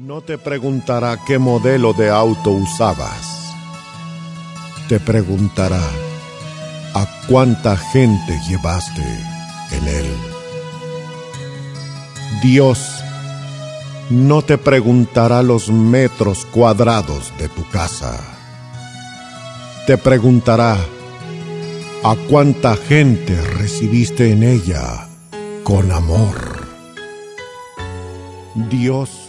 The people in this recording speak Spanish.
No te preguntará qué modelo de auto usabas. Te preguntará a cuánta gente llevaste en él. Dios no te preguntará los metros cuadrados de tu casa. Te preguntará a cuánta gente recibiste en ella con amor. Dios